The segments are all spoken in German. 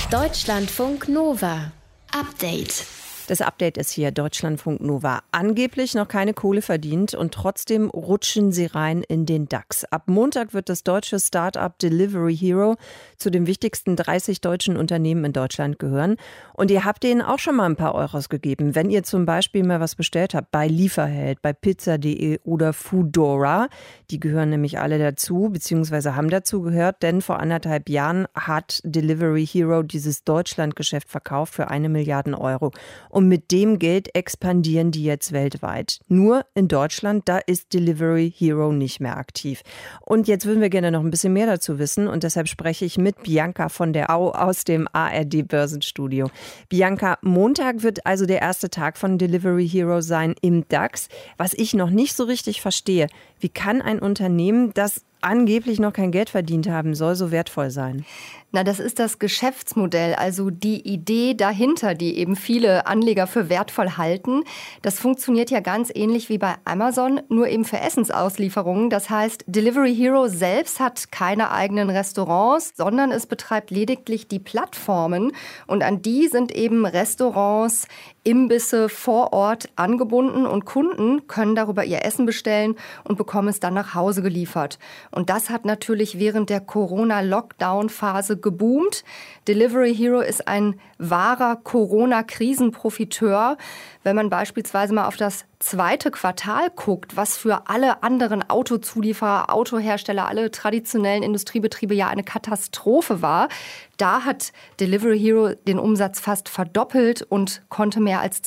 Deutschlandfunk Nova. Update. Das Update ist hier, Deutschlandfunk Nova. Angeblich noch keine Kohle verdient und trotzdem rutschen sie rein in den DAX. Ab Montag wird das deutsche Start-up Delivery Hero zu den wichtigsten 30 deutschen Unternehmen in Deutschland gehören. Und ihr habt denen auch schon mal ein paar Euros gegeben, wenn ihr zum Beispiel mal was bestellt habt bei Lieferheld, bei Pizza.de oder Foodora. Die gehören nämlich alle dazu, beziehungsweise haben dazu gehört, denn vor 1,5 Jahren hat Delivery Hero dieses Deutschlandgeschäft verkauft für 1 Milliarde Euro. Und mit dem Geld expandieren die jetzt weltweit. Nur in Deutschland, da ist Delivery Hero nicht mehr aktiv. Und jetzt würden wir gerne noch ein bisschen mehr dazu wissen. Und deshalb spreche ich mit Bianca von der Au aus dem ARD-Börsenstudio. Bianca, Montag wird also der erste Tag von Delivery Hero sein im DAX. Was ich noch nicht so richtig verstehe, wie kann ein Unternehmen, das angeblich noch kein Geld verdient haben soll, so wertvoll sein? Na, das ist das Geschäftsmodell, also die Idee dahinter, die eben viele Anleger für wertvoll halten. Das funktioniert ja ganz ähnlich wie bei Amazon, nur eben für Essensauslieferungen. Das heißt, Delivery Hero selbst hat keine eigenen Restaurants, sondern es betreibt lediglich die Plattformen. Und an die sind eben Restaurants, Imbisse vor Ort angebunden und Kunden können darüber ihr Essen bestellen und bekommen es dann nach Hause geliefert. Und das hat natürlich während der Corona-Lockdown-Phase geboomt. Delivery Hero ist ein wahrer Corona-Krisenprofiteur. Wenn man beispielsweise mal auf das zweite Quartal guckt, was für alle anderen Autozulieferer, Autohersteller, alle traditionellen Industriebetriebe ja eine Katastrophe war, da hat Delivery Hero den Umsatz fast verdoppelt und konnte mehr als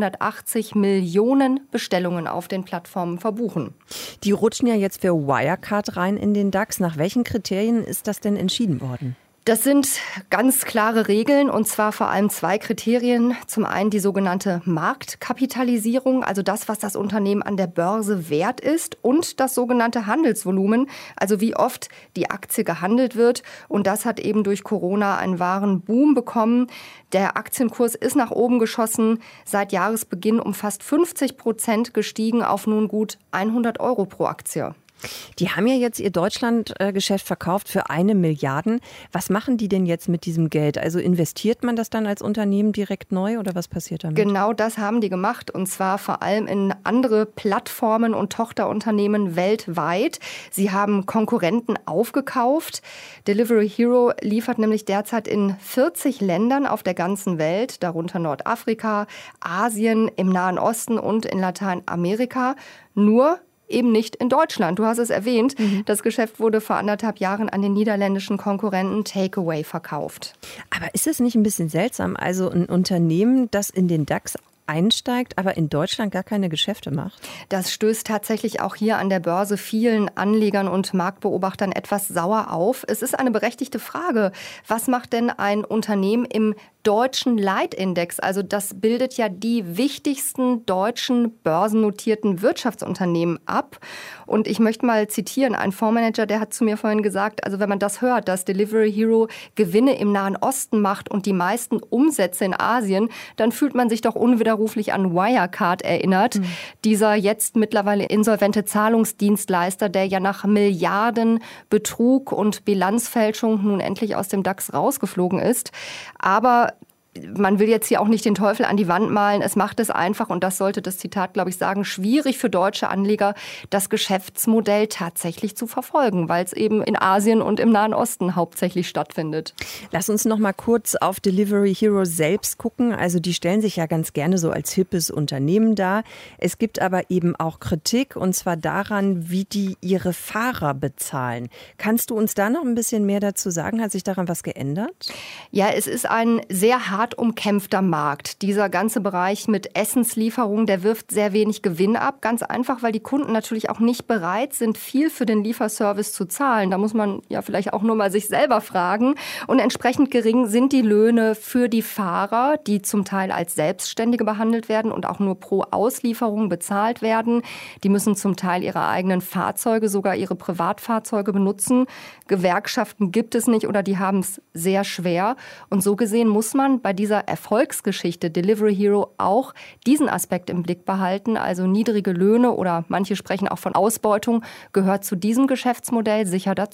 280 Millionen Bestellungen auf den Plattformen verbuchen. Die rutschen ja jetzt für Wirecard rein in den DAX. Nach welchen Kriterien ist das denn entschieden worden? Das sind ganz klare Regeln und zwar vor allem 2 Kriterien. Zum einen die sogenannte Marktkapitalisierung, also das, was das Unternehmen an der Börse wert ist, und das sogenannte Handelsvolumen, also wie oft die Aktie gehandelt wird. Und das hat eben durch Corona einen wahren Boom bekommen. Der Aktienkurs ist nach oben geschossen, seit Jahresbeginn um fast 50% gestiegen auf nun gut 100 Euro pro Aktie. Die haben ja jetzt ihr Deutschlandgeschäft verkauft für 1 Milliarde. Was machen die denn jetzt mit diesem Geld? Also investiert man das dann als Unternehmen direkt neu oder was passiert damit? Genau das haben die gemacht und zwar vor allem in andere Plattformen und Tochterunternehmen weltweit. Sie haben Konkurrenten aufgekauft. Delivery Hero liefert nämlich derzeit in 40 Ländern auf der ganzen Welt, darunter Nordafrika, Asien, im Nahen Osten und in Lateinamerika. Nur eben nicht in Deutschland. Du hast es erwähnt, Das Geschäft wurde vor 1,5 Jahren an den niederländischen Konkurrenten Takeaway verkauft. Aber ist es nicht ein bisschen seltsam? Also ein Unternehmen, das in den DAX einsteigt, aber in Deutschland gar keine Geschäfte macht? Das stößt tatsächlich auch hier an der Börse vielen Anlegern und Marktbeobachtern etwas sauer auf. Es ist eine berechtigte Frage. Was macht denn ein Unternehmen im deutschen Leitindex? Also das bildet ja die wichtigsten deutschen börsennotierten Wirtschaftsunternehmen ab. Und ich möchte mal zitieren, ein Fondsmanager, der hat zu mir vorhin gesagt, also wenn man das hört, dass Delivery Hero Gewinne im Nahen Osten macht und die meisten Umsätze in Asien, dann fühlt man sich doch unwiderruflich an Wirecard erinnert. Dieser jetzt mittlerweile insolvente Zahlungsdienstleister, der ja nach Milliarden Betrug und Bilanzfälschung nun endlich aus dem DAX rausgeflogen ist. Aber man will jetzt hier auch nicht den Teufel an die Wand malen. Es macht es einfach, und das sollte das Zitat, glaube ich, sagen, schwierig für deutsche Anleger, das Geschäftsmodell tatsächlich zu verfolgen, weil es eben in Asien und im Nahen Osten hauptsächlich stattfindet. Lass uns noch mal kurz auf Delivery Hero selbst gucken. Also die stellen sich ja ganz gerne so als hippes Unternehmen dar. Es gibt aber eben auch Kritik, und zwar daran, wie die ihre Fahrer bezahlen. Kannst du uns da noch ein bisschen mehr dazu sagen? Hat sich daran was geändert? Ja, es ist ein sehr hart umkämpfter Markt. Dieser ganze Bereich mit Essenslieferungen, der wirft sehr wenig Gewinn ab. Ganz einfach, weil die Kunden natürlich auch nicht bereit sind, viel für den Lieferservice zu zahlen. Da muss man ja vielleicht auch nur mal sich selber fragen. Und entsprechend gering sind die Löhne für die Fahrer, die zum Teil als Selbstständige behandelt werden und auch nur pro Auslieferung bezahlt werden. Die müssen zum Teil ihre eigenen Fahrzeuge, sogar ihre Privatfahrzeuge benutzen. Gewerkschaften gibt es nicht oder die haben es sehr schwer. Und so gesehen muss man bei dieser Erfolgsgeschichte Delivery Hero auch diesen Aspekt im Blick behalten. Also niedrige Löhne oder manche sprechen auch von Ausbeutung, gehört zu diesem Geschäftsmodell sicher dazu.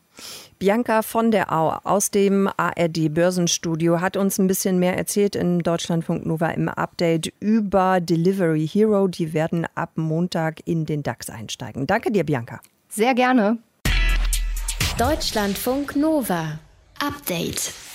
Bianca von der Au aus dem ARD-Börsenstudio hat uns ein bisschen mehr erzählt in Deutschlandfunk Nova im Update über Delivery Hero. Die werden ab Montag in den DAX einsteigen. Danke dir, Bianca. Sehr gerne. Deutschlandfunk Nova. Update.